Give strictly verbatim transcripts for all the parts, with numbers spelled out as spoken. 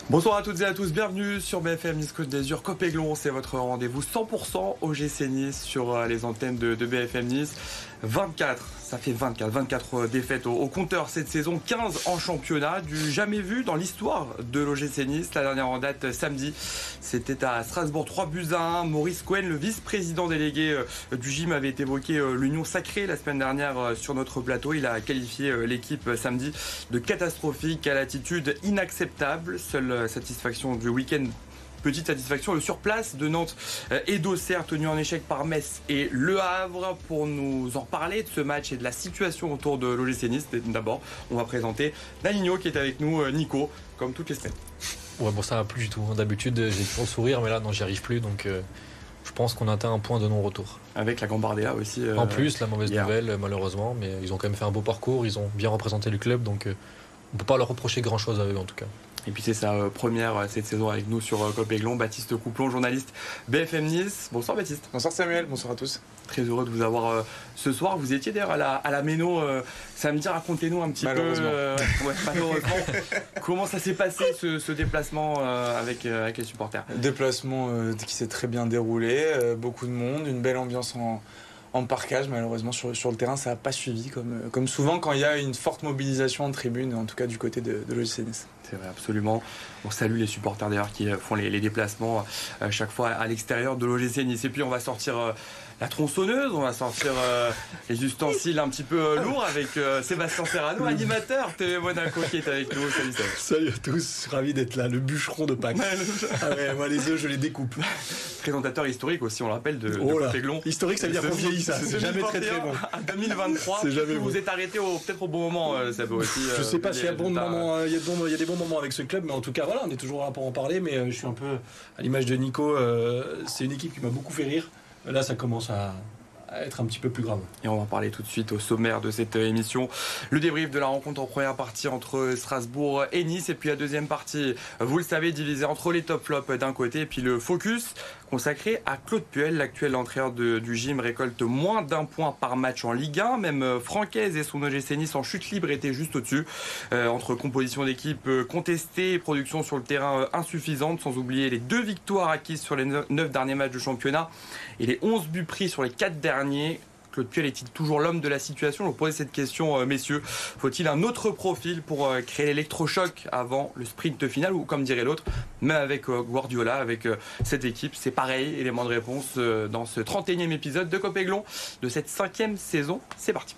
Bonsoir à toutes et à tous, bienvenue sur B F M Nice Côte d'Azur. Copéglon, c'est votre rendez-vous cent pour cent O G C Nice sur les antennes de, de B F M Nice. vingt-quatre, ça fait vingt-quatre, vingt-quatre défaites au, au compteur cette saison, quinze en championnat, du jamais vu dans l'histoire de l'O G C Nice. La dernière en date samedi, c'était à Strasbourg, trois buts à un. Maurice Cohen, le vice-président délégué euh, du gym, avait évoqué euh, l'union sacrée la semaine dernière euh, sur notre plateau. Il a qualifié euh, l'équipe euh, samedi de catastrophique, à l'attitude inacceptable. Seule euh, satisfaction du week-end, petite satisfaction, le surplace de Nantes et d'Auxerre tenu en échec par Metz et Le Havre. Pour nous en parler de ce match et de la situation autour de l'O G C Nice, d'abord on va présenter Naligno qui est avec nous. Nico, comme toutes les semaines. Ouais, bon, ça va plus du tout. D'habitude j'ai toujours le sourire, mais là non, j'y arrive plus, donc euh, je pense qu'on a atteint un point de non-retour. Avec la Gambardella aussi. Euh, en plus, la mauvaise hier. nouvelle malheureusement, mais ils ont quand même fait un beau parcours, ils ont bien représenté le club, donc euh, on peut pas leur reprocher grand chose à eux en tout cas. Et puis c'est sa première cette saison avec nous sur Copéglon. Baptiste Couplon, journaliste B F M Nice. Bonsoir Baptiste. Bonsoir Samuel, bonsoir à tous. Très heureux de vous avoir euh, ce soir. Vous étiez d'ailleurs à la, à la Méno euh, samedi. Racontez-nous un petit malheureusement. peu euh, ouais, malheureusement comment ça s'est passé ce, ce déplacement euh, avec, euh, avec les supporters. Déplacement euh, qui s'est très bien déroulé, euh, beaucoup de monde, une belle ambiance en, en parkage. Malheureusement sur, sur le terrain ça n'a pas suivi comme, comme souvent quand il y a une forte mobilisation en tribune, en tout cas du côté de, de l'O G C Nice. C'est vrai, absolument. On salue les supporters d'ailleurs qui font les, les déplacements euh, chaque fois à l'extérieur de l'O G C Nice. Et puis on va sortir euh, la tronçonneuse, on va sortir euh, les ustensiles un petit peu euh, lourds avec euh, Sébastien Serrano, animateur T V Monaco qui est avec nous. Salut, salut. Salut à tous, ravi d'être là, le bûcheron de Pâques. Ah ouais, moi les œufs je les découpe. Présentateur historique aussi, on l'appelle, de, oh de Copéglon. Historique, ça veut dire qu'on vieillit, ça. C'est jamais très très bon. À deux mille vingt-trois, c'est jamais vous bon. êtes arrêté au, peut-être au bon moment, euh, ça peut aussi. Je euh, sais pas s'il y a, bon moment, il y, a bon, il y a des bons moments avec ce club, mais en tout cas voilà, on est toujours là pour en parler. Mais euh, je suis un peu à l'image de Nico, euh, c'est une équipe qui m'a beaucoup fait rire. Là ça commence à, à être un petit peu plus grave. Et on va parler tout de suite au sommaire de cette émission. Le débrief de la rencontre en première partie entre Strasbourg et Nice. Et puis la deuxième partie, vous le savez, divisée entre les top flops d'un côté et puis le focus consacré à Claude Puel. L'actuel entraîneur de, du gym récolte moins d'un point par match en Ligue un. Même Francaise et son O G C Nice en chute libre étaient juste au-dessus. Euh, entre composition d'équipe contestée et production sur le terrain insuffisante, sans oublier les deux victoires acquises sur les neuf derniers matchs du championnat et les onze buts pris sur les quatre derniers. Claude Puel est-il toujours l'homme de la situation? Je vous posais cette question, euh, messieurs. Faut-il un autre profil pour euh, créer l'électrochoc avant le sprint final? Ou comme dirait l'autre, même avec euh, Guardiola, avec euh, cette équipe, c'est pareil. Élément de réponse euh, dans ce trente et unième épisode de Copéglon de cette cinquième saison. C'est parti.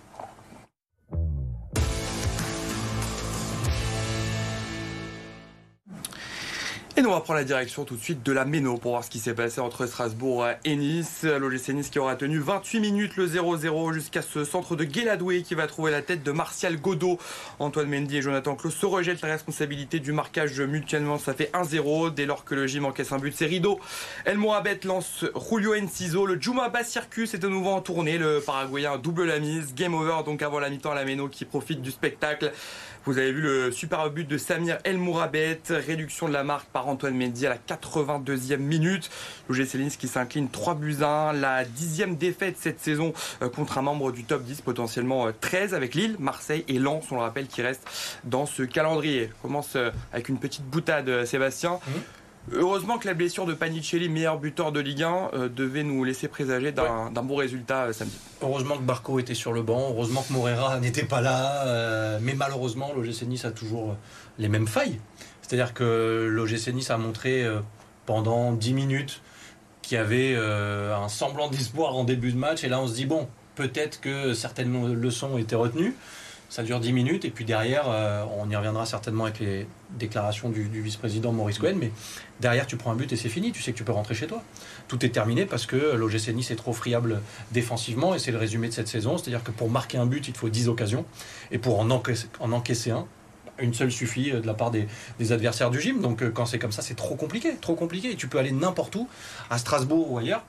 Et nous on va prendre la direction tout de suite de la Méno pour voir ce qui s'est passé entre Strasbourg et Nice. L'O G C Nice qui aura tenu vingt-huit minutes le zéro zéro jusqu'à ce centre de Guéladoué qui va trouver la tête de Martial Godot. Antoine Mendy et Jonathan Klaus se rejettent la responsabilité du marquage mutuellement. Ça fait un zéro dès lors que le gym encaisse un but. C'est rideau. El Moabet lance Julio Enciso. Le Djouma Bas Circus est de nouveau en tournée. Le Paraguayen double la mise. Game over donc avant la mi-temps à la Méno qui profite du spectacle. Vous avez vu le super but de Samir El Mourabet, réduction de la marque par Antoine Mendy à la quatre-vingt-deuxième minute. L'O G C Nice qui s'incline trois buts à un, la dixième défaite cette saison contre un membre du top dix, potentiellement treize avec Lille, Marseille et Lens, on le rappelle, qui restent dans ce calendrier. On commence avec une petite boutade, Sébastien. Mmh. Heureusement que la blessure de Panicelli, meilleur buteur de Ligue un, euh, devait nous laisser présager d'un, ouais. d'un bon résultat euh, samedi. Heureusement que Barco était sur le banc, heureusement que Moreira n'était pas là, euh, mais malheureusement l'O G C Nice a toujours les mêmes failles. C'est-à-dire que l'O G C Nice a montré euh, pendant dix minutes qu'il y avait euh, un semblant d'espoir en début de match, et là on se dit bon, peut-être que certaines leçons étaient retenues. Ça dure dix minutes et puis derrière, euh, on y reviendra certainement avec les déclarations du, du vice-président Maurice Cohen, mais derrière tu prends un but et c'est fini, tu sais que tu peux rentrer chez toi. Tout est terminé parce que l'O G C Nice est trop friable défensivement et c'est le résumé de cette saison, c'est-à-dire que pour marquer un but, il te faut dix occasions et pour en encaisser, en encaisser un, une seule suffit de la part des, des adversaires du gym. Donc quand c'est comme ça, c'est trop compliqué, trop compliqué. Et tu peux aller n'importe où, à Strasbourg ou ailleurs.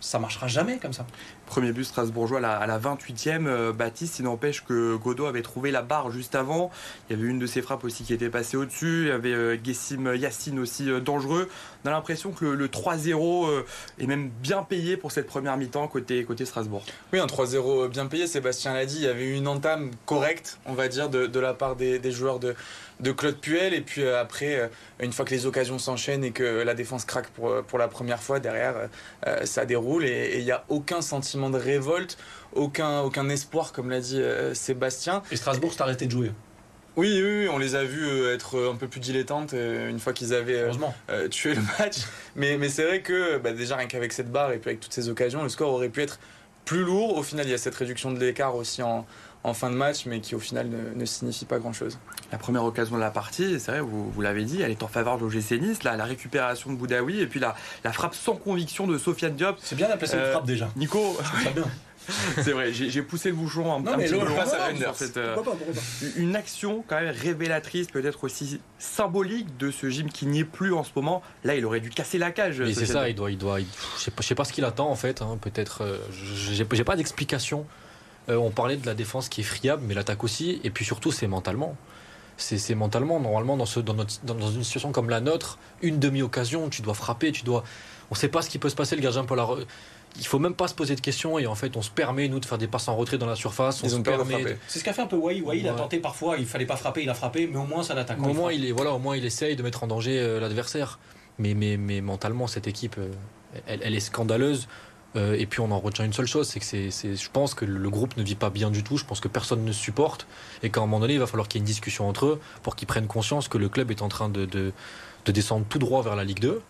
ça marchera jamais comme ça. Premier but strasbourgeois à la, à la vingt-huitième. Euh, Baptiste, il n'empêche que Godot avait trouvé la barre juste avant. Il y avait une de ses frappes aussi qui était passée au-dessus. Il y avait euh, Guessim Yacine aussi euh, dangereux. On a l'impression que le, le trois zéro euh, est même bien payé pour cette première mi-temps côté, côté Strasbourg. Oui, un trois zéro bien payé, Sébastien l'a dit. Il y avait eu une entame correcte, on va dire, de, de la part des, des joueurs de, de Claude Puel. Et puis euh, après, euh, une fois que les occasions s'enchaînent et que la défense craque pour, pour la première fois, derrière, euh, ça déroule. Et il n'y a aucun sentiment de révolte, aucun, aucun espoir, comme l'a dit euh, Sébastien. Et Strasbourg s'est arrêté de jouer. Oui, oui, oui, on les a vus euh, être un peu plus dilettantes euh, une fois qu'ils avaient euh, euh, tué le match. Mais, mais c'est vrai que bah, déjà rien qu'avec cette barre et puis avec toutes ces occasions, le score aurait pu être plus lourd. Au final, il y a cette réduction de l'écart aussi en, en fin de match, mais qui au final ne, ne signifie pas grand-chose. La première occasion de la partie, c'est vrai, vous, vous l'avez dit, elle est en faveur de l'O G C Nice. Là, la récupération de Boudaoui et puis la, la frappe sans conviction de Sofiane Diop. C'est bien d'appeler ça une Euh, frappe déjà. Nico, Très bien. c'est vrai, j'ai, j'ai poussé le bouchon un, Non, un mais petit le- peu le- loin le- sur le- cette, euh, Pourquoi pas, pourquoi pas. une action quand même révélatrice, peut-être aussi symbolique de ce gym qui n'y est plus en ce moment. Là, il aurait dû casser la cage. Mais c'est Sofiane ça, Diop. il doit, il doit, il- je sais pas, je sais pas ce qu'il attend en fait. hein, Peut-être, euh, j'ai, j'ai pas d'explication. Euh, on parlait de la défense qui est friable, mais l'attaque aussi. Et puis surtout, c'est mentalement. C'est, c'est mentalement. Normalement, dans, ce, dans, notre- dans- dans une situation comme la nôtre, une demi-occasion, tu dois frapper, tu dois. On sait pas ce qui peut se passer. Le gardien peut la. re- Il faut même pas se poser de questions et en fait, on se permet nous de faire des passes en retrait dans la surface. On Ils se ont peur de permet. frapper. C'est ce qu'a fait un peu Wai. Wai, il a Ouais. tenté parfois, il fallait pas frapper, il a frappé, mais au moins ça l'attaque. Au moins, il est, voilà, au moins, il essaye de mettre en danger euh, l'adversaire. Mais, mais, mais mentalement, cette équipe, euh, elle, elle est scandaleuse. Euh, et puis, on en retient une seule chose, c'est que c'est, c'est, je pense que le, le groupe ne vit pas bien du tout. Je pense que personne ne se supporte. Et qu'à un moment donné, il va falloir qu'il y ait une discussion entre eux pour qu'ils prennent conscience que le club est en train de, de, de descendre tout droit vers la Ligue deux.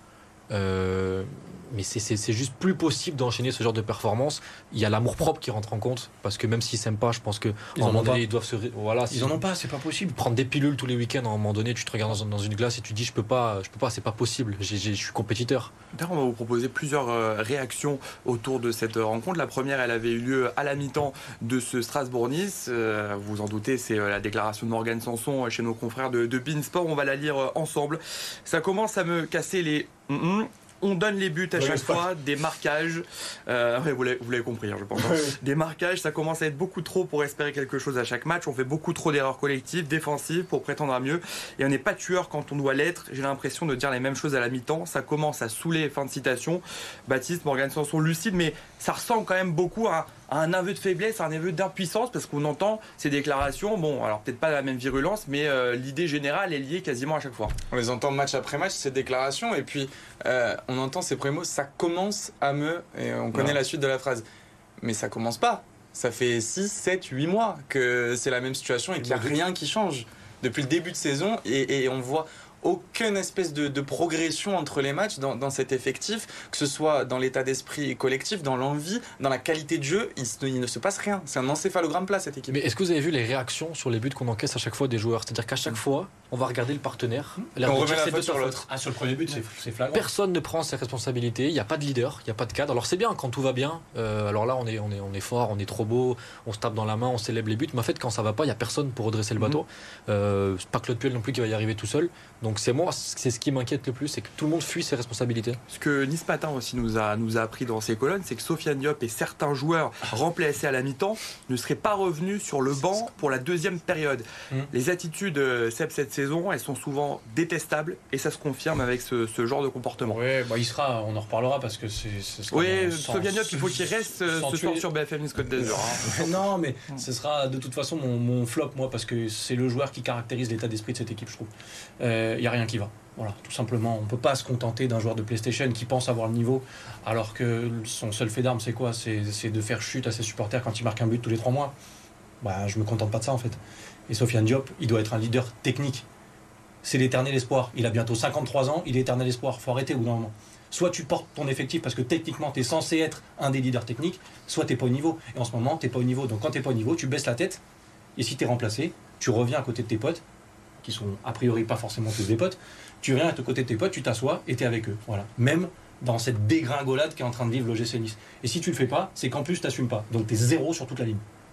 Euh, mais c'est, c'est, c'est juste plus possible d'enchaîner ce genre de performance. Il y a l'amour-propre qui rentre en compte. Parce que même s'ils s'aiment pas, je pense qu'à Ils un en moment ont donné, pas. ils doivent se. ré- Voilà, Ils en ont pas, c'est pas possible. prendre des pilules tous les week-ends, à un moment donné, tu te regardes dans, dans une glace et tu te dis je peux pas, je peux pas, c'est pas possible. J'ai, j'ai- je suis compétiteur. D'ailleurs, on va vous proposer plusieurs euh, réactions autour de cette euh, rencontre. La première, elle avait eu lieu à la mi-temps de ce Strasbourg-Nice. Euh, vous vous en doutez, c'est euh, la déclaration de Morgane Sanson euh, chez nos confrères de, de Beansport. On va la lire euh, ensemble. Ça commence à me casser les... hum-hum. On donne les buts à Ouais, chaque c'est pas- fois, des marquages. Euh, ouais, vous, l'avez, vous l'avez compris, hein, je pense. hein. Des marquages, ça commence à être beaucoup trop pour espérer quelque chose à chaque match. On fait beaucoup trop d'erreurs collectives, défensives, pour prétendre à mieux. Et on n'est pas tueur quand on doit l'être. J'ai l'impression de dire les mêmes choses à la mi-temps. Ça commence à saouler, fin de citation. Baptiste, Morgane Sanson, lucide, mais ça ressemble quand même beaucoup à, à un aveu de faiblesse, à un aveu d'impuissance, parce qu'on entend ces déclarations. Bon, alors peut-être pas la même virulence, mais euh, l'idée générale est liée quasiment à chaque fois. On les entend match après match, ces déclarations, et puis euh, on entend ces premiers mots, ça commence à me, et on connaît Ouais. la suite de la phrase. Mais ça commence pas. Ça fait six, sept, huit mois que c'est la même situation et qu'il n'y a rien qui change depuis le début de saison, et, et on voit aucune espèce de, de progression entre les matchs dans, dans cet effectif, que ce soit dans l'état d'esprit collectif, dans l'envie, dans la qualité de jeu, il, se- il ne se passe rien. C'est un encéphalogramme plat cette équipe. Mais est-ce que vous avez vu les réactions sur les buts qu'on encaisse à chaque fois des joueurs? C'est-à-dire qu'à chaque fois, on va regarder le partenaire. l'air On de remet dire, la c'est faute de sur ta l'autre. faute. Ah, sur le premier but, c'est, c'est flagrant. Personne ne prend ses responsabilités. Il n'y a pas de leader, il n'y a pas de cadre. Alors c'est bien quand tout va bien. Euh, alors là, on est, on est, on est fort, on est trop beau, on se tape dans la main, on célèbre les buts. Mais en fait, quand ça va pas, il n'y a personne pour redresser le bateau. Euh, c'est pas Claude Puel non plus qui va y arriver tout seul. Donc c'est moi, c'est ce qui m'inquiète le plus, c'est que tout le monde fuit ses responsabilités. Ce que Nice Matin aussi nous a, nous a appris dans ses colonnes, c'est que Sofiane Diop et certains joueurs remplacés à la mi-temps ne seraient pas revenus sur le banc pour la deuxième période. Mmh. Les attitudes euh, Seb cette saison, elles sont souvent détestables et ça se confirme avec ce, ce genre de comportement. Ouais, bah, il sera, on en reparlera parce que c'est. ce sera Oui, sans- Sofiane Diop, il faut qu'il reste euh, sans ce soir tuer. sur B F M Nice Côte d'Azur. hein. Non, mais ce sera de toute façon mon, mon flop, moi, parce que c'est le joueur qui caractérise l'état d'esprit de cette équipe, je trouve. Il n'y a rien qui va. Voilà, tout simplement. On ne peut pas se contenter d'un joueur de PlayStation qui pense avoir le niveau, alors que son seul fait d'arme, c'est quoi c'est, c'est de faire chute à ses supporters quand il marque un but tous les trois mois. Bah, je me contente pas de ça, en fait. Et Sofiane Diop, il doit être un leader technique. C'est l'éternel espoir. Il a bientôt cinquante-trois ans, il est l'éternel espoir. Faut arrêter au bout d'un moment. Soit tu portes ton effectif parce que techniquement tu es censé être un des leaders techniques, soit tu n'es pas au niveau. Et en ce moment, tu n'es pas au niveau. Donc quand tu n'es pas au niveau, tu baisses la tête. Et si tu es remplacé, tu reviens à côté de tes potes, qui sont a priori pas forcément tous des potes. Tu viens à côté de tes potes, tu t'assois et tu es avec eux. Voilà. Même dans cette dégringolade qui est en train de vivre l'O G C Nice. Et si tu le fais pas, c'est qu'en plus tu n'assumes pas. Donc tu es zéro sur toute la ligne.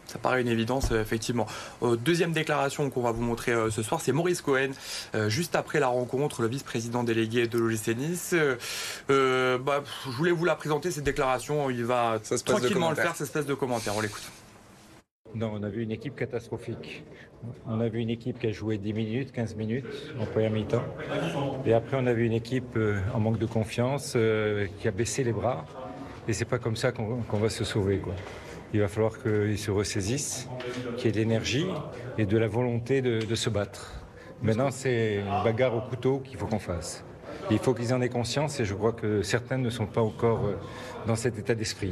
Ça paraît une évidence, euh, effectivement. Euh, deuxième déclaration qu'on va vous montrer euh, ce soir, c'est Maurice Cohen. Euh, juste après la rencontre, le vice-président délégué de l'O G C Nice. Euh, euh, bah, je voulais vous la présenter, cette déclaration. Il va tranquillement le faire, cette espèce de commentaire. On l'écoute. Non, on a vu une équipe catastrophique. On a vu une équipe qui a joué dix minutes, quinze minutes en première mi-temps. Et après, on a vu une équipe euh, en manque de confiance, euh, qui a baissé les bras. Et c'est pas comme ça qu'on, qu'on va se sauver, quoi. Il va falloir qu'ils se ressaisissent, qu'il y ait de l'énergie et de la volonté de, de se battre. Maintenant, c'est une bagarre au couteau qu'il faut qu'on fasse. Il faut qu'ils en aient conscience et je crois que certains ne sont pas encore dans cet état d'esprit.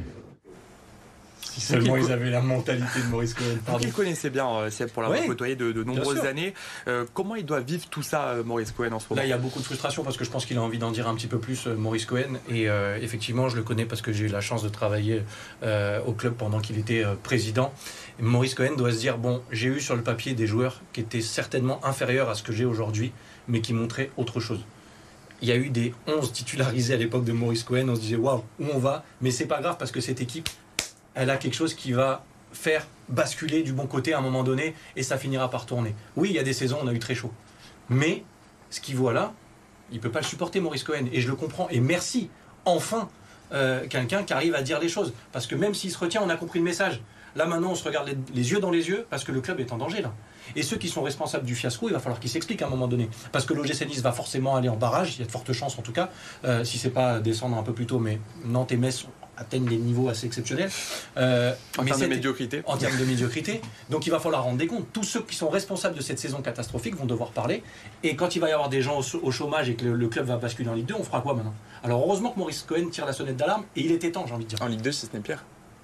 Si seulement ils avaient la mentalité de Maurice Cohen. Vous qui le connaissez bien, euh, Seb, pour l'avoir oui, côtoyé de, de nombreuses années, euh, comment il doit vivre tout ça, euh, Maurice Cohen, en ce moment? Là, il y a beaucoup de frustration parce que je pense qu'il a envie d'en dire un petit peu plus, euh, Maurice Cohen. Et euh, effectivement, je le connais parce que j'ai eu la chance de travailler euh, au club pendant qu'il était euh, président. Et Maurice Cohen doit se dire, bon, j'ai eu sur le papier des joueurs qui étaient certainement inférieurs à ce que j'ai aujourd'hui, mais qui montraient autre chose. Il y a eu des onze titularisés à l'époque de Maurice Cohen. On se disait, waouh, où on va? Mais c'est pas grave parce que cette équipe, elle a quelque chose qui va faire basculer du bon côté à un moment donné et ça finira par tourner. Oui, il y a des saisons, on a eu très chaud. Mais ce qu'il voit là, il ne peut pas le supporter, Maurice Cohen. Et je le comprends. Et merci, enfin, euh, quelqu'un qui arrive à dire les choses. Parce que même s'il se retient, on a compris le message. Là, maintenant, on se regarde les, les yeux dans les yeux parce que le club est en danger, là. Et ceux qui sont responsables du fiasco, il va falloir qu'ils s'expliquent à un moment donné. Parce que l'O G C Nice va forcément aller en barrage. Il y a de fortes chances, en tout cas. Euh, si ce n'est pas descendre un peu plus tôt, mais Nantes et Metz atteignent des niveaux assez exceptionnels. Euh, en mais termes de médiocrité. En termes de médiocrité. Donc il va falloir rendre des comptes. Tous ceux qui sont responsables de cette saison catastrophique vont devoir parler. Et quand il va y avoir des gens au, au chômage et que le, le club va basculer en Ligue deux, on fera quoi maintenant? Alors heureusement que Maurice Cohen tire la sonnette d'alarme et il était temps, j'ai envie de dire. En Ligue deux, si ce n'est pire.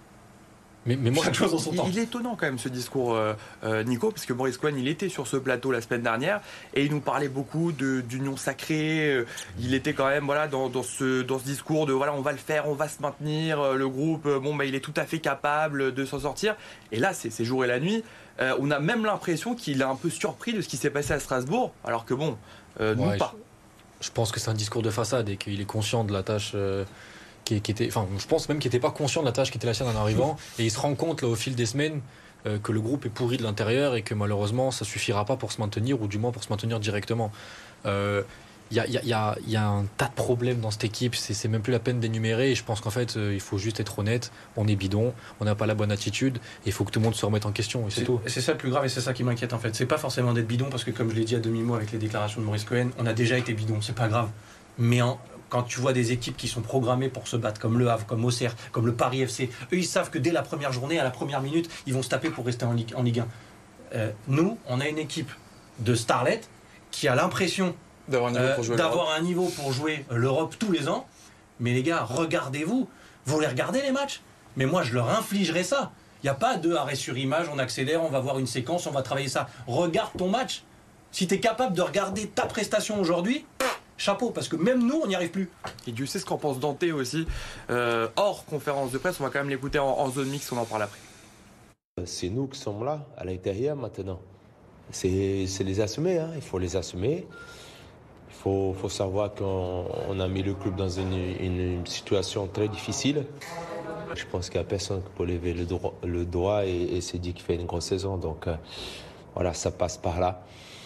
Mais, mais moi, chaque chose en son il, temps. Il est étonnant quand même ce discours, euh, euh, Nico, parce que Maurice Cohen, il était sur ce plateau la semaine dernière et il nous parlait beaucoup de, d'union sacrée. Euh, il était quand même voilà dans, dans ce dans ce discours de voilà on va le faire, on va se maintenir. Euh, le groupe, euh, bon bah il est tout à fait capable de s'en sortir. Et là, c'est, c'est jour et la nuit. Euh, on a même l'impression qu'il est un peu surpris de ce qui s'est passé à Strasbourg, alors que bon, euh, nous ouais, pas. Je, je pense que c'est un discours de façade et qu'il est conscient de la tâche. Euh... Qui, qui était, enfin, je pense même qu'il n'était pas conscient de la tâche qui était la sienne en arrivant. Et il se rend compte là, au fil des semaines euh, que le groupe est pourri de l'intérieur et que malheureusement ça ne suffira pas pour se maintenir, ou du moins pour se maintenir directement. Il euh, y, a, y, a, y, a, y a un tas de problèmes dans cette équipe, c'est, c'est même plus la peine d'énumérer. Et je pense qu'en fait, euh, il faut juste être honnête. On est bidon, on n'a pas la bonne attitude. Et il faut que tout le monde se remette en question. Et c'est, c'est tout. C'est ça le plus grave et c'est ça qui m'inquiète en fait. C'est pas forcément d'être bidon parce que, comme je l'ai dit à demi-mot avec les déclarations de Maurice Cohen, on a déjà été bidon, c'est pas grave. Mais en. Quand tu vois des équipes qui sont programmées pour se battre, comme Le Havre, comme Auxerre, comme le Paris F C, eux ils savent que dès la première journée, à la première minute, ils vont se taper pour rester en Ligue, en Ligue un. Euh, nous, on a une équipe de starlets qui a l'impression d'avoir, un niveau, euh, pour jouer d'avoir un niveau pour jouer l'Europe tous les ans. Mais les gars, regardez-vous. Vous les regardez les matchs? Mais moi, je leur infligerai ça. Il n'y a pas de arrêt sur image, on accélère, on va voir une séquence, on va travailler ça. Regarde ton match. Si tu es capable de regarder ta prestation aujourd'hui, chapeau, parce que même nous, on n'y arrive plus. Et Dieu sait ce qu'en pense Dante aussi. Euh, hors conférence de presse, on va quand même l'écouter en, en zone mixte, on en parle après. C'est nous qui sommes là, à l'intérieur maintenant. C'est, c'est les assumer, hein. Il faut les assumer. Il faut, faut savoir qu'on on a mis le club dans une, une, une situation très difficile. Je pense qu'il n'y a personne qui peut lever le, droit, le doigt et, et se dire qu'il fait une grosse saison. Donc euh, voilà, ça passe par là.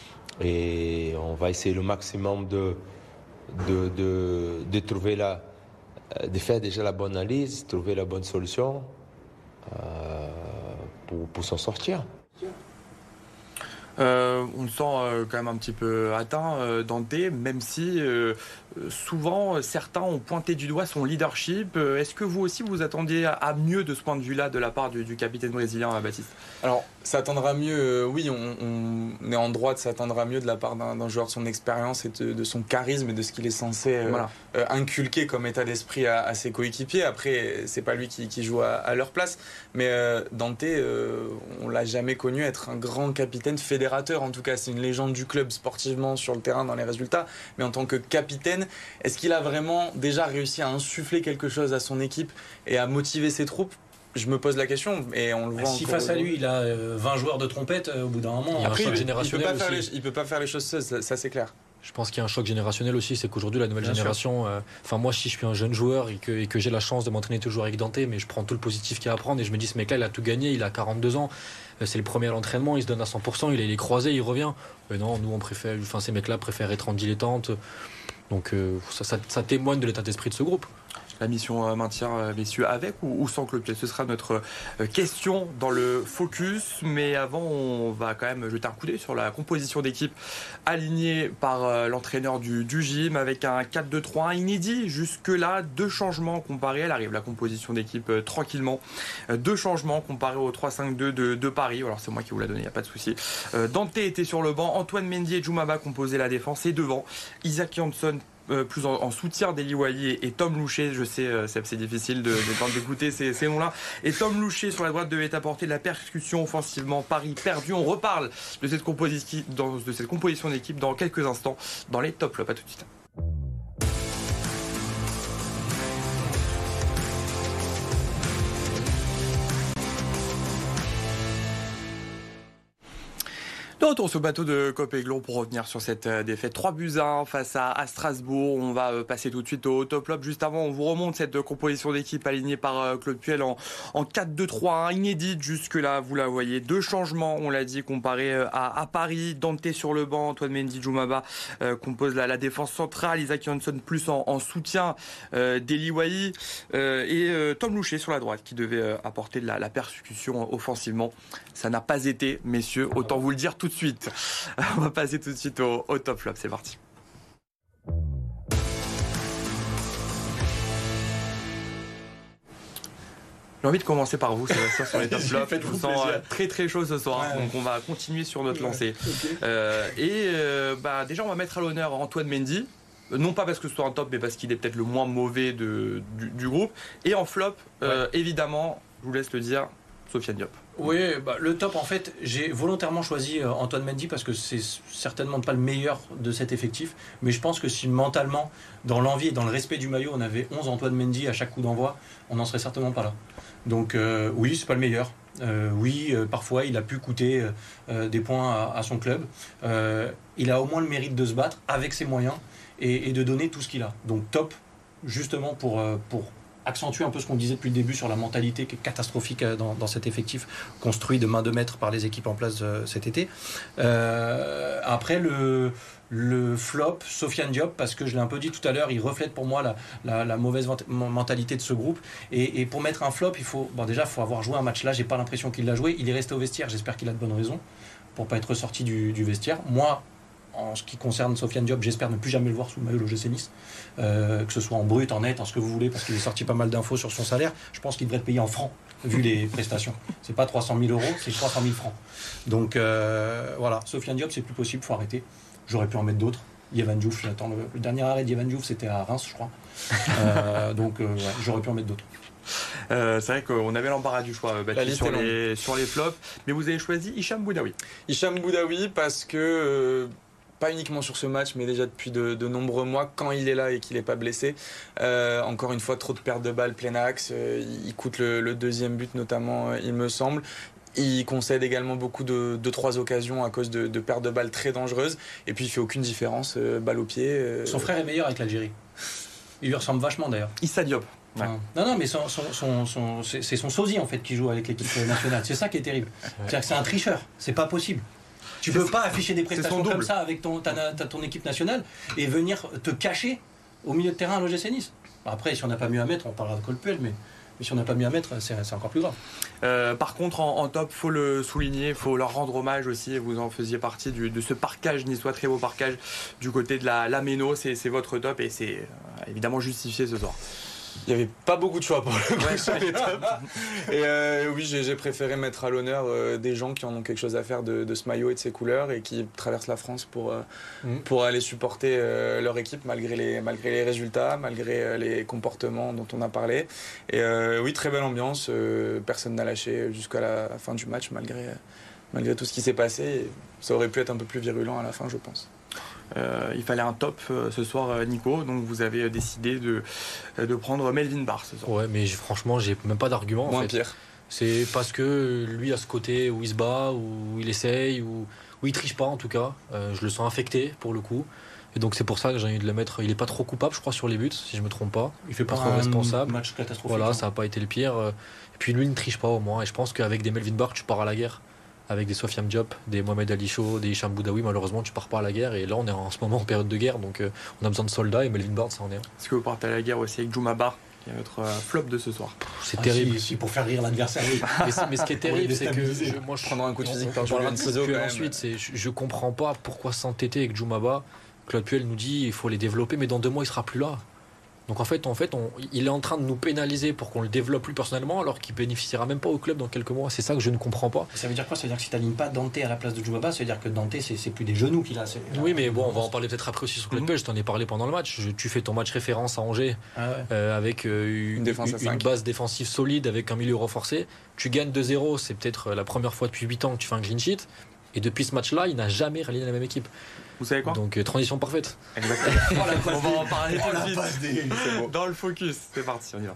Et on va essayer le maximum de... De, de, de trouver la, de faire déjà la bonne analyse, trouver la bonne solution euh, pour, pour s'en sortir. Euh, on le sent euh, quand même un petit peu atteint, euh, Dante, même si euh, souvent certains ont pointé du doigt son leadership. Euh, est-ce que vous aussi vous attendiez à, à mieux de ce point de vue-là de la part du, du capitaine brésilien, Baptiste? Alors, s'attendra mieux, euh, oui, on, on est en droit de s'attendre à mieux de la part d'un, d'un joueur de son expérience et de, de son charisme et de ce qu'il est censé euh, voilà. euh, inculquer comme état d'esprit à, à ses coéquipiers. Après, c'est pas lui qui, qui joue à, à leur place, mais euh, Dante, euh, on l'a jamais connu être un grand capitaine fédérateur. En tout cas, c'est une légende du club sportivement sur le terrain dans les résultats, mais en tant que capitaine, est-ce qu'il a vraiment déjà réussi à insuffler quelque chose à son équipe et à motiver ses troupes? Je me pose la question et on le voit. Si face à lui, il a vingt joueurs de trompette, au bout d'un moment. Il y a Après, un choc il, générationnel il peut pas faire aussi. les, il peut pas faire les choses seuls, ça, ça c'est clair. Je pense qu'il y a un choc générationnel aussi, c'est qu'aujourd'hui la nouvelle Bien génération, enfin euh, moi si je suis un jeune joueur et que, et que j'ai la chance de m'entraîner toujours avec Dante, mais je prends tout le positif qu'il y a à prendre et je me dis ce mec là il a tout gagné, il a quarante-deux ans, euh, c'est le premier à l'entraînement, il se donne à cent pour cent, il est croisé, il revient. Mais non, nous on préfère, enfin ces mecs là préfèrent être en dilettante, donc euh, ça, ça, ça témoigne de l'état d'esprit de ce groupe. La mission maintien, messieurs, avec ou, ou sans Claude Puel, ce sera notre question dans le focus. Mais avant, on va quand même jeter un coup d'œil sur la composition d'équipe alignée par l'entraîneur du, du gym avec un quatre deux trois un inédit. Jusque-là, deux changements comparés. Elle arrive, la composition d'équipe, euh, tranquillement. Euh, deux changements comparés au trois cinq deux de, de Paris. Alors, c'est moi qui vous l'a donné, il n'y a pas de souci. Euh, Dante était sur le banc. Antoine Mendy et Djoumaba composaient la défense. Et devant, Isaac Jansson, Euh, plus en, en soutien d'Eli Wally et, et Tom Louchet. Je sais, euh, c'est, c'est difficile de, de, d'écouter ces, ces noms-là. Et Tom Louchet sur la droite devait apporter de la percussion offensivement. Paris perdu. On reparle de cette, composi- dans, de cette composition d'équipe dans quelques instants dans les top flops. À tout de suite. De retour sur le bateau de Copéglon pour revenir sur cette défaite trois buts à un face à, à Strasbourg. On va passer tout de suite au top flop. Juste avant, on vous remonte cette composition d'équipe alignée par Claude Puel en, en quatre deux trois un, inédite jusque-là, vous la voyez. Deux changements, on l'a dit, comparé à, à Paris. Dante sur le banc, Antoine Mendy, Djoumaba euh, compose la, la défense centrale. Isaac Jansson plus en, en soutien euh, d'Eli Wally euh, et euh, Tom Louchet sur la droite qui devait euh, apporter de la, la percussion offensivement. Ça n'a pas été, messieurs, autant vous le dire tout de suite. On va passer tout de suite au, au top flop, c'est parti. J'ai envie de commencer par vous, Sébastien, sur les top flops. Je vous sens très très chaud ce soir, ouais. Donc on va continuer sur notre ouais. lancée. Okay. Euh, et euh, bah, déjà, on va mettre à l'honneur Antoine Mendy. Non pas parce que ce soit un top, mais parce qu'il est peut-être le moins mauvais de, du, du groupe. Et en flop, euh, ouais. évidemment, je vous laisse le dire, Sofiane Diop. Oui, bah, le top, en fait, j'ai volontairement choisi euh, Antoine Mendy parce que c'est certainement pas le meilleur de cet effectif. Mais je pense que si mentalement, dans l'envie et dans le respect du maillot, on avait onze Antoine Mendy à chaque coup d'envoi, on n'en serait certainement pas là. Donc euh, oui, c'est pas le meilleur. Euh, oui, euh, parfois, il a pu coûter euh, des points à, à son club. Euh, il a au moins le mérite de se battre avec ses moyens et, et de donner tout ce qu'il a. Donc top, justement pour... Euh, pour accentuer un peu ce qu'on disait depuis le début sur la mentalité qui est catastrophique dans, dans cet effectif construit de main de maître par les équipes en place euh, cet été. Euh, après le, le flop, Sofiane Diop, parce que je l'ai un peu dit tout à l'heure, il reflète pour moi la, la, la mauvaise mentalité de ce groupe. Et, et pour mettre un flop, il faut bon, déjà il faut avoir joué un match là. J'ai pas l'impression qu'il l'a joué. Il est resté au vestiaire. J'espère qu'il a de bonnes raisons pour pas être sorti du, du vestiaire. Moi, en ce qui concerne Sofiane Diop, j'espère ne plus jamais le voir sous le maillot de l'O G C Nice, euh, que ce soit en brut, en net, en ce que vous voulez, parce qu'il est sorti pas mal d'infos sur son salaire. Je pense qu'il devrait être payé en francs, vu les prestations. C'est pas trois cent mille euros, c'est trois cent mille francs. Donc euh, voilà, Sofiane Diop, c'est plus possible, faut arrêter. J'aurais pu en mettre d'autres. Yevan Diouf, j'attends le, le dernier arrêt d'Yevan Diouf, c'était à Reims, je crois. Euh, donc euh, ouais, j'aurais pu en mettre d'autres. Euh, c'est vrai qu'on avait l'embarras du choix Baptiste, sur, les, sur les flops, mais vous avez choisi Hicham Boudaoui. Hicham Boudaoui parce que euh, pas uniquement sur ce match, mais déjà depuis de, de nombreux mois, quand il est là et qu'il n'est pas blessé. Euh, encore une fois, trop de pertes de balles plein axe. Euh, il coûte le, le deuxième but notamment, euh, il me semble. Il concède également beaucoup de, de trois occasions à cause de, de pertes de balles très dangereuses. Et puis il fait aucune différence, euh, balle au pied. Euh... Son frère est meilleur avec l'Algérie. Il lui ressemble vachement d'ailleurs. Issa Diop. Ouais. Non, non, mais son, son, son, son, c'est, c'est son sosie en fait qui joue avec l'équipe nationale. C'est ça qui est terrible. C'est-à-dire que c'est un tricheur. C'est pas possible. Tu peux pas afficher des prestations comme ça avec ton, ta, ta, ton équipe nationale et venir te cacher au milieu de terrain à l'O G C Nice. Après, si on n'a pas mieux à mettre, on parlera de Claude Puel, mais, mais si on n'a pas mieux à mettre, c'est, c'est encore plus grave. Euh, par contre, en, en top, faut le souligner, faut leur rendre hommage aussi. Vous en faisiez partie du, de ce parquage niçois, très beau parquage du côté de la, la Méno. C'est, c'est votre top et c'est euh, évidemment justifié ce soir. Il n'y avait pas beaucoup de choix pour le coup sur les tops. Et euh, oui, j'ai, j'ai préféré mettre à l'honneur euh, des gens qui en ont quelque chose à faire de, de ce maillot et de ses couleurs et qui traversent la France pour, euh, mmh. pour aller supporter euh, leur équipe malgré les, malgré les résultats, malgré euh, les comportements dont on a parlé. Et euh, oui, très belle ambiance. Euh, personne n'a lâché jusqu'à la fin du match malgré, malgré tout ce qui s'est passé. Et ça aurait pu être un peu plus virulent à la fin, je pense. Euh, il fallait un top euh, ce soir, euh, Nico. Donc vous avez décidé de, de prendre Melvin Barr ce soir. Ouais, mais franchement, j'ai même pas d'argument. Moins en fait. pire. C'est parce que lui, à ce côté où il se bat, où il essaye, où, où il triche pas en tout cas. Euh, je le sens affecté pour le coup. Et donc c'est pour ça que j'ai envie de le mettre. Il est pas trop coupable, je crois, sur les buts, si je me trompe pas. Il fait pas pas trop un responsable. match catastrophique. Voilà, hein. ça n'a pas été le pire. Et puis lui, il ne triche pas au moins. Et je pense qu'avec des Melvin Barr, tu pars à la guerre. Avec des Sofiane Diop, des Mohamed Ali Chaud, des Hicham Boudaoui, malheureusement, tu pars pas à la guerre. Et là, on est en ce moment en période de guerre, donc euh, on a besoin de soldats. Et Melvin Barr, ça en est un. Est-ce que vous partez à la guerre aussi avec Djouma Bar, qui est notre euh, flop de ce soir? C'est Ah, terrible. si, si, pour faire rire l'adversaire, oui. Mais, c'est- mais ce qui est terrible, c'est que déstabiliser. je, moi, je Prendre un coup de physique on- par on parlera Julien de Cezo, Claude quand même. ensuite. C'est, je, je comprends pas pourquoi s'entêter avec Djoumaba. Claude Puel nous dit il faut les développer, mais dans deux mois, il sera plus là. Donc en fait, en fait on, il est en train de nous pénaliser pour qu'on le développe plus personnellement, alors qu'il bénéficiera même pas au club dans quelques mois. C'est ça que je ne comprends pas. Ça veut dire quoi? Ça veut dire que si tu n'alignes pas Dante à la place de Djoubaba, ça veut dire que Dante, c'est, c'est plus des genoux qu'il a. C'est... Oui, mais bon, on va en parler peut-être après aussi sur Claude Puel. Je t'en ai parlé pendant le match. Je- tu fais ton match référence à Angers Ah ouais. euh, avec euh, une, Une défense à une- cinq. une base défensive solide, avec un milieu renforcé. Tu gagnes deux zéro, c'est peut-être la première fois depuis huit ans que tu fais un clean sheet. Et depuis ce match-là, il n'a jamais rallié la même équipe. Vous savez quoi? Donc euh, transition parfaite. Exactement. Oh, la passe On va des- en parler oh, tout la de suite. passe des- C'est beau. Dans le focus, c'est parti, on y va.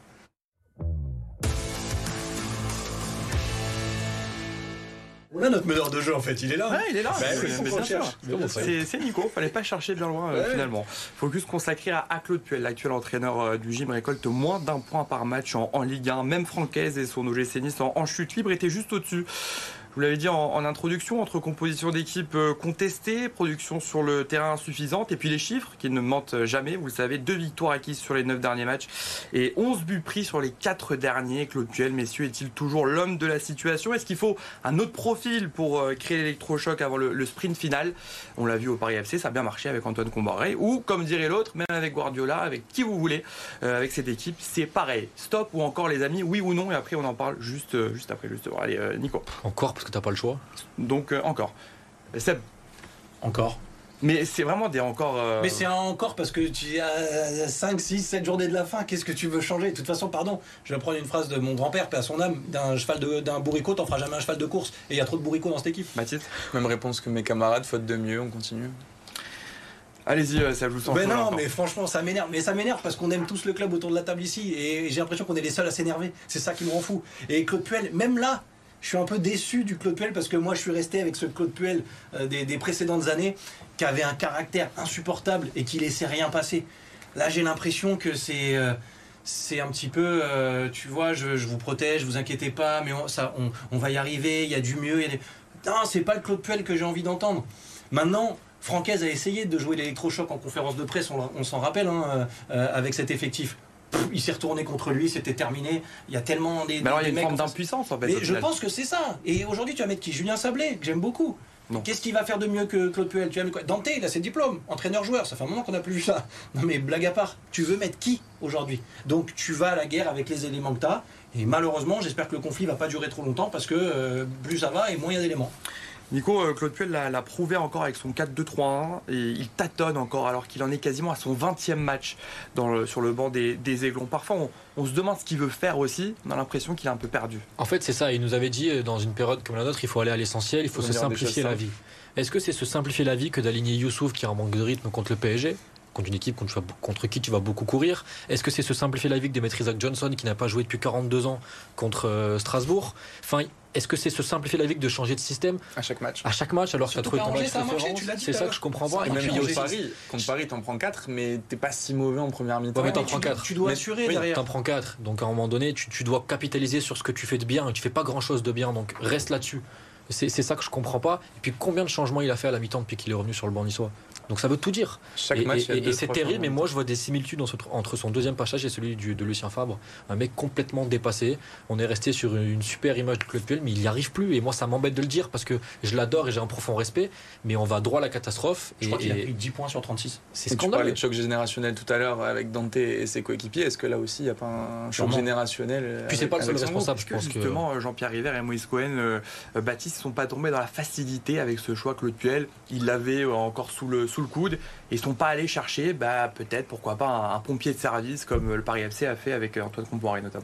On a notre meneur de jeu en fait, il est là. Ouais, il est là. Bah mais- oui, mais faut bien qu'on sûr. cherche. Comment ça C'est c'est Nico, fallait pas chercher bien loin euh, Ouais. finalement. Focus consacré à, à Claude Puel, l'actuel entraîneur euh, du gym, récolte moins d'un point par match en, en Ligue un. Même Francaise et son O G C Nice en, en chute libre étaient juste au-dessus. Je vous l'avais dit en, en introduction, entre composition d'équipe euh, contestée, production sur le terrain insuffisante, et puis les chiffres qui ne mentent jamais. Vous le savez, deux victoires acquises sur les neuf derniers matchs et onze buts pris sur les quatre derniers. Claude Puel, messieurs, est-il toujours l'homme de la situation? Est-ce qu'il faut un autre profil pour euh, créer l'électrochoc avant le, le sprint final? On l'a vu au Paris F C, ça a bien marché avec Antoine Combaré, ou comme dirait l'autre, même avec Guardiola, avec qui vous voulez, euh, avec cette équipe, c'est pareil. Stop ou encore les amis, oui ou non, et après on en parle juste, euh, juste après. Justement. Allez, euh, Nico. Encore parce que t'as pas le choix. Donc euh, encore. Seb. Encore. Mais c'est vraiment des encore. euh, Mais c'est un encore parce que tu as cinq, six, sept journées de la fin. Qu'est-ce que tu veux changer? De toute façon, pardon, je vais prendre une phrase de mon grand-père, paix à son âme, d'un cheval de, d'un bourricot, t'en feras jamais un cheval de course. Et il y a trop de bourricots dans cette équipe. Baptiste. Même réponse que mes camarades, faute de mieux, on continue. Allez-y, euh, ça vous sent. Ben chaud, là, non, encore. mais franchement, ça m'énerve. Mais ça m'énerve parce qu'on aime tous le club autour de la table ici. Et j'ai l'impression qu'on est les seuls à s'énerver. C'est ça qui me rend fou. Et Claude Puel, même là, je suis un peu déçu du Claude Puel parce que moi, je suis resté avec ce Claude Puel euh, des, des précédentes années qui avait un caractère insupportable et qui laissait rien passer. Là, j'ai l'impression que c'est. euh, c'est un petit peu, euh, tu vois, je, je vous protège, vous inquiétez pas, mais on, ça, on, on va y arriver, il y a du mieux. Il y a des... Non, c'est pas le Claude Puel que j'ai envie d'entendre. Maintenant, Francaise a essayé de jouer l'électrochoc en conférence de presse, on, on s'en rappelle, hein, euh, avec cet effectif. Pff, il s'est retourné contre lui, c'était terminé. Il y a tellement des, Mais alors il y a des une mecs forme en face. d'impuissance en fait. Mais au je final. pense que c'est ça. Et aujourd'hui, tu vas mettre qui? Julien Sablé, que j'aime beaucoup. Non. Qu'est-ce qu'il va faire de mieux que Claude Puel? Tu vas mettre quoi? Dante, il a ses diplômes, entraîneur-joueur, ça fait un moment qu'on n'a plus vu ça. Non mais blague à part, tu veux mettre qui aujourd'hui? Donc tu vas à la guerre avec les éléments que tu as. Et malheureusement, j'espère que le conflit va pas durer trop longtemps parce que euh, plus ça va et moins il y a d'éléments. Nico, euh, Claude Puel l'a, l'a prouvé encore avec son quatre deux trois un et il tâtonne encore alors qu'il en est quasiment à son vingtième match dans le- sur le banc des, des Aiglons. Parfois on, on se demande ce qu'il veut faire aussi, on a l'impression qu'il est un peu perdu. En fait, c'est ça. Il nous avait dit, euh, dans une période comme la nôtre, il faut aller à l'essentiel, il faut Faut se dire des simplifier choses la vie. Est-ce que c'est se simplifier la vie que d'aligner Youssouf qui a un manque de rythme contre le P S G, contre une équipe contre, contre qui tu vas beaucoup courir? Est-ce que c'est se simplifier la vie que de mettre Isaac Johnson qui n'a pas joué depuis quarante-deux ans contre euh, Strasbourg? Enfin, est-ce que c'est se simplifier la vie que de changer de système À chaque match. à chaque match alors que tu as Surtout trouvé qu'à ton Angers, match ça a marché, référence? tu l'as dit C'est tout à ça l'heure. que je comprends pas. Et Et même puis, il y a contre aussi- Paris, contre Paris, t'en prends quatre, mais t'es pas si mauvais en première mi-temps. Ouais, mais t'en tu prends dois- quatre. Tu dois Mais- assurer oui, derrière. T'en prends quatre, donc à un moment donné, tu, tu dois capitaliser sur ce que tu fais de bien et tu fais pas grand chose de bien, donc reste là-dessus. C'est, c'est ça que je comprends pas. Et puis combien de changements il a fait à la mi-temps depuis qu'il est revenu sur le banc niçois? Donc ça veut tout dire. Chaque et, match, et- il y a et deux, c'est trois terrible, mais changements. moi je vois des similitudes entre, entre son deuxième passage et celui du- de Lucien Favre. Un mec complètement dépassé. On est resté sur une, une super image de Claude Puel, mais il n'y arrive plus. Et moi ça m'embête de le dire parce que je l'adore et j'ai un profond respect, mais on va droit à la catastrophe. Je et, crois qu'il a et pris dix points sur trente-six. c'est Et tu parlais scandaleux. de choc générationnel tout à l'heure avec Dante et ses coéquipiers. Est-ce que là aussi, il n'y a pas un choc Sûrement. générationnel? Puis c'est avec- pas le seul avec son responsable, je Parce pense que que. justement, euh, Jean-Pierre River et Moïse Cohen, euh, euh, Baptiste, ne sont pas tombés dans la facilité avec ce choix Claude Puel. Ils l'avaient euh, encore sous le, sous le coude et ils ne sont pas allés chercher, bah, peut-être, pourquoi pas, un, un pompier de service comme euh, le Paris F C a fait avec euh, Antoine Comboiré notamment.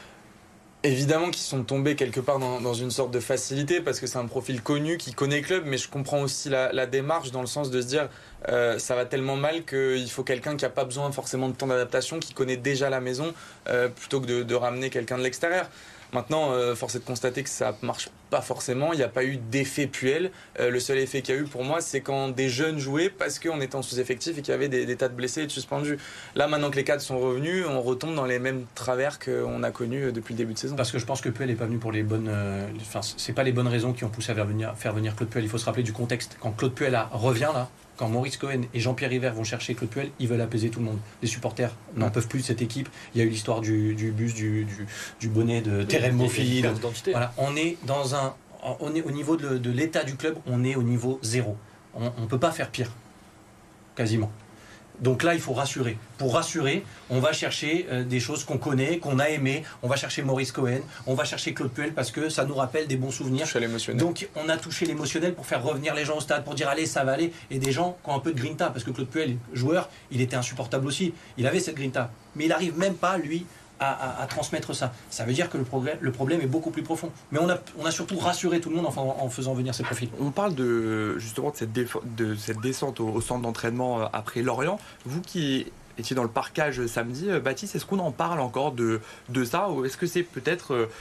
Évidemment qu'ils sont tombés quelque part dans, dans une sorte de facilité parce que c'est un profil connu qui connaît le club, mais je comprends aussi la, la démarche dans le sens de se dire euh, ça va tellement mal qu'il faut quelqu'un qui n'a pas besoin forcément de temps d'adaptation, qui connaît déjà la maison, euh, plutôt que de, de ramener quelqu'un de l'extérieur. Maintenant, euh, force est de constater que ça marche pas forcément. Il n'y a pas eu d'effet Puel. Euh, le seul effet qu'il y a eu pour moi, c'est quand des jeunes jouaient parce qu'on était en sous-effectif et qu'il y avait des, des tas de blessés et de suspendus. Là, maintenant que les cadres sont revenus, on retombe dans les mêmes travers qu'on a connus depuis le début de saison. Parce que je pense que Puel n'est pas venu pour les bonnes. Euh, enfin, c'est pas les bonnes raisons qui ont poussé à faire venir, faire venir Claude Puel. Il faut se rappeler du contexte. Quand Claude Puel a, revient là. Quand Maurice Cohen et Jean-Pierre River vont chercher Claude Puel, ils veulent apaiser tout le monde. Les supporters n'en ouais. peuvent plus de cette équipe. Il y a eu l'histoire du, du bus, du, du, du bonnet de Terem Moffi. Voilà, on est dans un, on est au niveau de, de l'état du club, on est au niveau zéro. On ne peut pas faire pire, quasiment. Donc là, il faut rassurer. Pour rassurer, on va chercher euh, des choses qu'on connaît, qu'on a aimées. On va chercher Maurice Cohen, on va chercher Claude Puel parce que ça nous rappelle des bons souvenirs. Toucher l'émotionnel. Donc on a touché l'émotionnel pour faire revenir les gens au stade, pour dire allez, ça va aller. Et des gens qui ont un peu de grinta, parce que Claude Puel, joueur, il était insupportable aussi. Il avait cette grinta. Mais il n'arrive même pas, lui, à, à, à transmettre ça. Ça veut dire que le, progrès, le problème est beaucoup plus profond. Mais on a, on a surtout rassuré tout le monde en, en faisant venir ces profils. On parle de, justement de cette, déf- de cette descente au, au centre d'entraînement après Lorient. Vous qui étiez dans le parcage samedi, Baptiste, est-ce qu'on en parle encore de, de ça, ou est-ce que c'est peut-être, euh,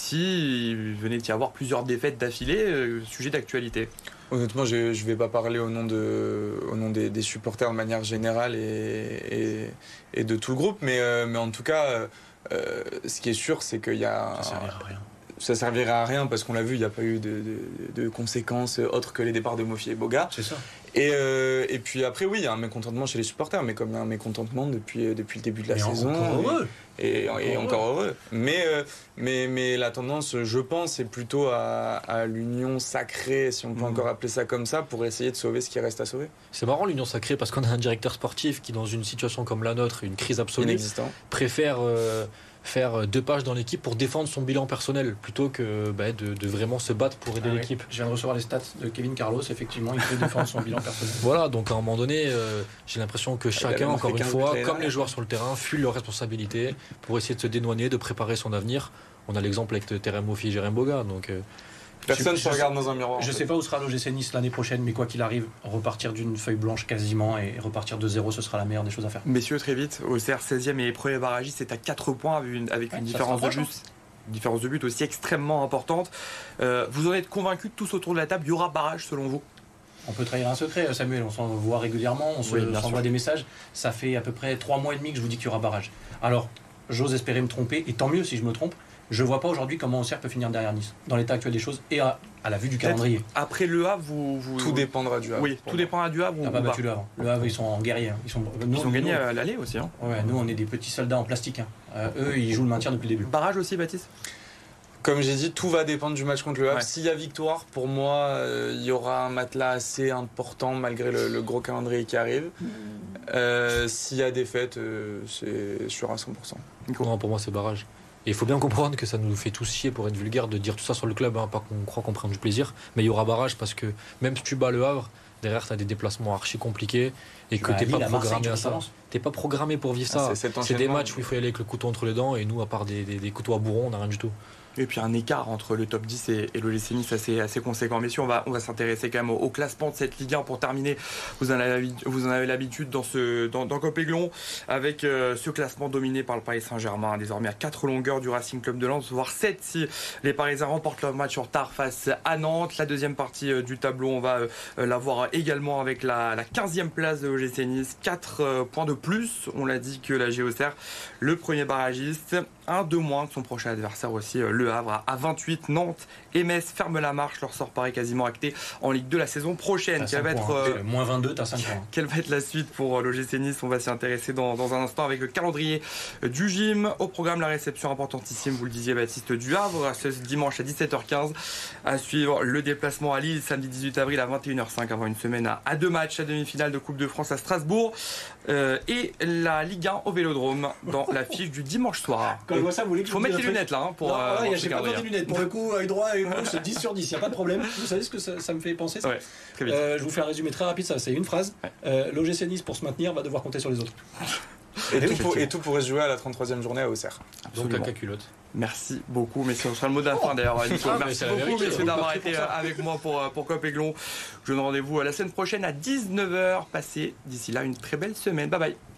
si il venait d'y avoir plusieurs défaites d'affilée, euh, sujet d'actualité? Honnêtement, je ne vais pas parler au nom, de, au nom des, des supporters de manière générale et, et, et de tout le groupe, mais, euh, mais en tout cas, euh, ce qui est sûr, c'est qu'il y a... Ça servira à rien. Ça servira à rien parce qu'on l'a vu, il n'y a pas eu de, de, de conséquences autres que les départs de Moffi et Boga. C'est ça. Et, euh, et puis après, oui, il y a un mécontentement chez les supporters, mais comme il y a un mécontentement depuis, depuis le début de la mais saison. Encore heureux. Et, et, encore, et heureux. encore heureux. Mais, euh, mais, mais la tendance, je pense, est plutôt à, à l'union sacrée, si on peut mmh. encore appeler ça comme ça, pour essayer de sauver ce qui reste à sauver. C'est marrant l'union sacrée parce qu'on a un directeur sportif qui, dans une situation comme la nôtre, une crise absolue, préfère euh, faire deux pages dans l'équipe pour défendre son bilan personnel plutôt que bah, de, de vraiment se battre pour aider ah l'équipe. Oui. Je viens de recevoir les stats de Kevin Carlos, effectivement, il peut défendre son bilan personnel. Voilà, donc à un moment donné, euh, j'ai l'impression que chacun, encore une fois, comme les joueurs sur le terrain, fuient leurs responsabilités pour essayer de se dédouaner, de préparer son avenir. On a l'exemple avec Terem Moffi et Jérém Boga, donc... Euh, Personne ne se regarde dans un miroir. Je ne sais pas où sera l'O G C Nice l'année prochaine, mais quoi qu'il arrive, repartir d'une feuille blanche quasiment et repartir de zéro, ce sera la meilleure des choses à faire. Messieurs, très vite, au C R seizième et premier barragiste, c'est à quatre points avec une, avec une ouais, différence de but. Une différence de but aussi extrêmement importante. Euh, vous en êtes convaincus tous autour de la table, il y aura barrage selon vous? On peut trahir un secret, Samuel, on s'en voit régulièrement, on oui, s'envoie des messages. Ça fait à peu près trois mois et demi que je vous dis qu'il y aura barrage. Alors, j'ose espérer me tromper, et tant mieux si je me trompe. Je ne vois pas aujourd'hui comment Auxerre peut finir derrière Nice, dans l'état actuel des choses et à, à la vue du calendrier. Après Le Havre, vous, vous... tout dépendra du Havre. Oui, tout dépendra du Havre. On n'a pas battu Le Havre. Le Havre, ils sont en guerrier. Ils sont, nous, ils ont gagné à l'aller aussi. Hein. Ouais, nous, on est des petits soldats en plastique. Hein. Euh, eux, ils jouent le maintien depuis le début. Barrage aussi, Baptiste? Comme j'ai dit, tout va dépendre du match contre le Havre. Ouais. S'il y a victoire, pour moi, euh, il y aura un matelas assez important malgré le, le gros calendrier qui arrive. Euh, S'il y a défaite, euh, c'est sûr à cent pour cent. Non, pour moi, c'est barrage. Et il faut bien comprendre que ça nous fait tous chier, pour être vulgaire, de dire tout ça sur le club, hein, pas qu'on croit qu'on prend du plaisir. Mais il y aura barrage parce que même si tu bats le Havre, derrière, tu as des déplacements archi compliqués et tu que tu n'es pas programmé à ça. Tu n'es pas programmé pour vivre ça. Ah, c'est, c'est des matchs où il faut y aller avec le couteau entre les dents et nous, à part des, des, des couteaux à bourron, on n'a rien du tout. Et puis un écart entre le top dix et, et l'O G C Nice assez, assez conséquent. Messieurs, on va, on va s'intéresser quand même au, au classement de cette Ligue un pour terminer. Vous en avez, vous en avez l'habitude dans, ce, dans, dans Copéglon avec euh, ce classement dominé par le Paris Saint-Germain, désormais à quatre longueurs du Racing Club de Lens, voire sept si les Parisiens remportent leur match en retard face à Nantes. La deuxième partie euh, du tableau, on va euh, la voir également avec la, la quinzième place de l'O G C Nice. quatre euh, points de plus, on l'a dit, que la G Auxerre, le premier barragiste. Un de moins que son prochain adversaire aussi, euh, Le Havre à vingt-huit. Nantes et Metz ferment la marche. Leur sort paraît quasiment acté en Ligue deux la saison prochaine. Quelle va être, euh, moins vingt-deux, t'as cinq points. Quelle va être la suite pour l'O G C Nice? On va s'y intéresser dans, dans un instant avec le calendrier du gym. Au programme, la réception importantissime, vous le disiez, Baptiste, du Havre, ce dimanche à dix-sept heures quinze. À suivre le déplacement à Lille, samedi dix-huit avril à vingt et une heures cinq, avant une semaine à, à deux matchs, la demi-finale de Coupe de France à Strasbourg. Euh, et la Ligue un au Vélodrome dans la fiche du dimanche soir. Quand je vois ça, vous voulez que faut mettre les lunettes là hein, pour. Non, euh, ouais, j'ai pas besoin des lunettes. Pour le coup, œil droit et gauche, c'est dix sur dix, il n'y a pas de problème. Vous savez ce que ça, ça me fait penser ça ouais, très vite. Euh, je vous fais un résumé très rapide, ça c'est une phrase. Ouais. Euh, L'O G C Nice, pour se maintenir, va devoir compter sur les autres. Et, Oui, tout pour- et tout pourrait se jouer à la trente-troisième journée à Auxerre. Donc Absolument. caca culotte. Merci beaucoup, messieurs. Ce sera le mot de la fin d'ailleurs, Nico. Ah, mais Merci c'est la beaucoup, vérité, messieurs, on d'avoir va été pour ça. avec moi pour, pour Cop Aiglon. Je vous donne rendez-vous la semaine prochaine à dix-neuf heures. Passez d'ici là une très belle semaine. Bye bye.